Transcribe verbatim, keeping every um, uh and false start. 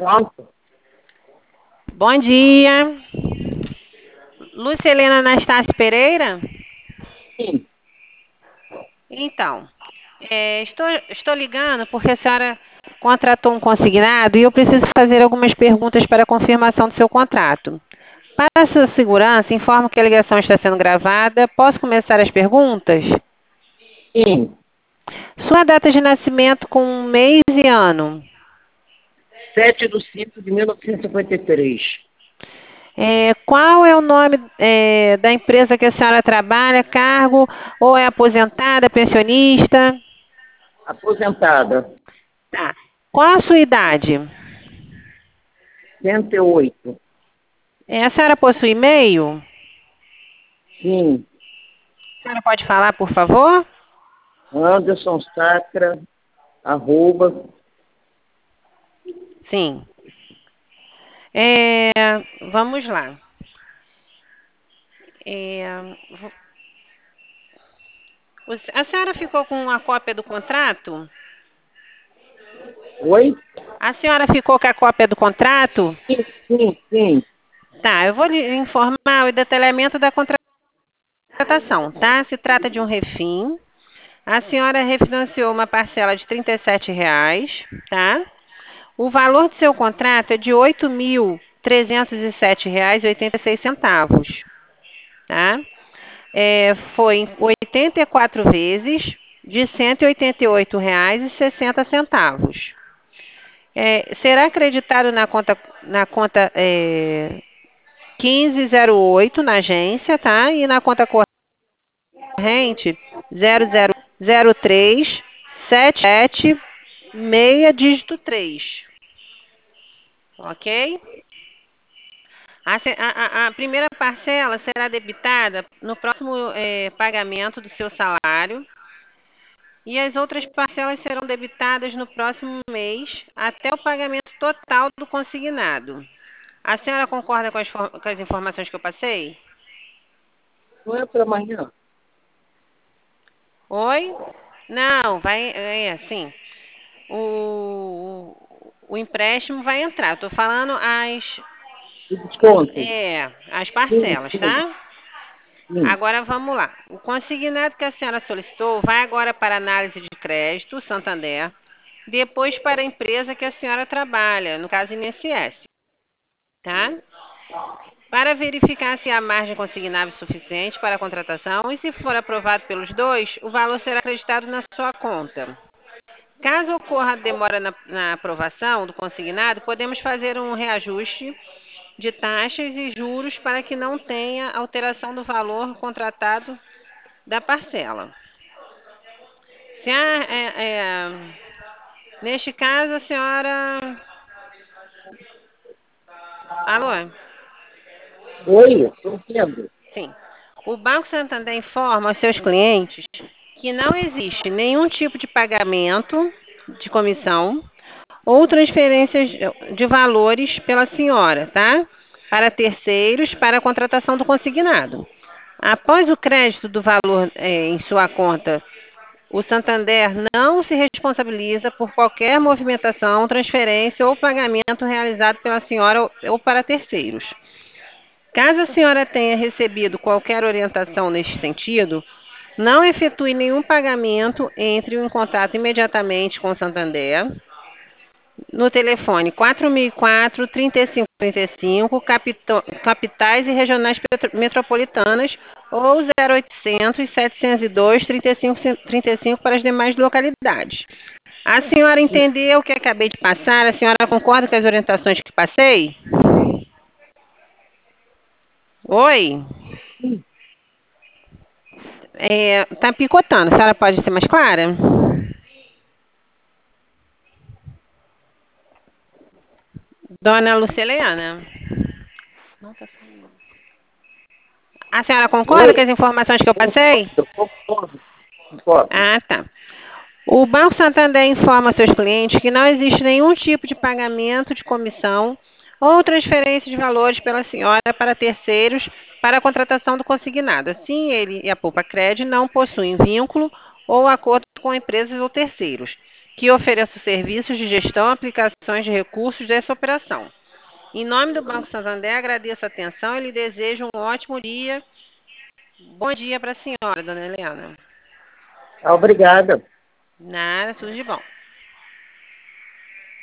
Pronto. Bom dia. Lúcia Helena Anastácio Pereira? Sim. Então, é, estou, estou ligando porque a senhora contratou um consignado e eu preciso fazer algumas perguntas para a confirmação do seu contrato. Para a sua segurança, informo que a ligação está sendo gravada. Posso começar as perguntas? Sim. Sua data de nascimento com mês e ano? sete de cinco de mil novecentos e cinquenta e três. É, qual é o nome é, da empresa que a senhora trabalha, cargo, ou é aposentada, pensionista? Aposentada. Tá. Qual a sua idade? cento e oito. É, a senhora possui e-mail? Sim. A senhora pode falar, por favor? Anderson Sacra, arroba. Sim. É, vamos lá. É, vo- o- a senhora ficou com a cópia do contrato? Oi? A senhora ficou com a cópia do contrato? Sim, sim, sim. Tá, eu vou lhe informar o detalhamento da contratação, tá? Se trata de um refim. A senhora refinanciou uma parcela de trinta e sete reais, tá? O valor do seu contrato é de oito mil trezentos e sete reais e oitenta e seis centavos, tá? É, foi em oitenta e quatro vezes de cento e oitenta e oito reais e sessenta centavos. É, será acreditado na conta, na conta é, quinze zero oito na agência, tá? E na conta corrente zero zero zero três sete sete seis dígito três. Ok? A, se- a- a- a primeira parcela será debitada no próximo eh, pagamento do seu salário e as outras parcelas serão debitadas no próximo mês até o pagamento total do consignado. A senhora concorda com as, for- com as informações que eu passei? Não é para amanhã? Oi? Não, vai, é assim, o, o empréstimo vai entrar. Estou falando as, De desconto? é, as Sim, parcelas, sim, tá? sim. Agora vamos lá. O consignado que a senhora solicitou vai agora para análise de crédito, Santander, depois para a empresa que a senhora trabalha, no caso I N S S, tá? Para verificar se há margem consignável suficiente para a contratação e se for aprovado pelos dois, o valor será acreditado na sua conta. Caso ocorra demora na, na aprovação do consignado, podemos fazer um reajuste de taxas e juros para que não tenha alteração do valor contratado da parcela. Se há, é, é, neste caso, a senhora... Alô? Oi, estou vendo. Sim. O Banco Santander informa aos seus clientes que não existe nenhum tipo de pagamento de comissão ou transferências de valores pela senhora, tá? Para terceiros, para a contratação do consignado. Após o crédito do valor eh, em sua conta, o Santander não se responsabiliza por qualquer movimentação, transferência ou pagamento realizado pela senhora ou ou para terceiros. Caso a senhora tenha recebido qualquer orientação neste sentido, não efetue nenhum pagamento, entre em contato imediatamente com o Santander no telefone quatro mil e quatro, trinta e cinco trinta e cinco, capito- capitais e regionais petro- metropolitanas, ou zero oitocentos, setecentos e dois, trinta e cinco trinta e cinco para as demais localidades. A senhora entendeu o que acabei de passar? A senhora concorda com as orientações que passei? Oi? É, tá picotando. A senhora pode ser mais clara? Dona Luciliana? Não tá saindo. A senhora concorda com Oi, as informações que eu passei? concordo, concordo, concordo. Ah, tá. O Banco Santander informa seus clientes que não existe nenhum tipo de pagamento de comissão ou transferência de valores pela senhora para terceiros para a contratação do consignado. Assim, ele e a Poupa Cred não possuem vínculo ou acordo com empresas ou terceiros. que ofereça serviços de gestão, aplicações de recursos dessa operação. Em nome do Banco Santander, agradeço a atenção e lhe desejo um ótimo dia. Bom dia para a senhora, dona Helena. Obrigada. Nada, tudo de bom.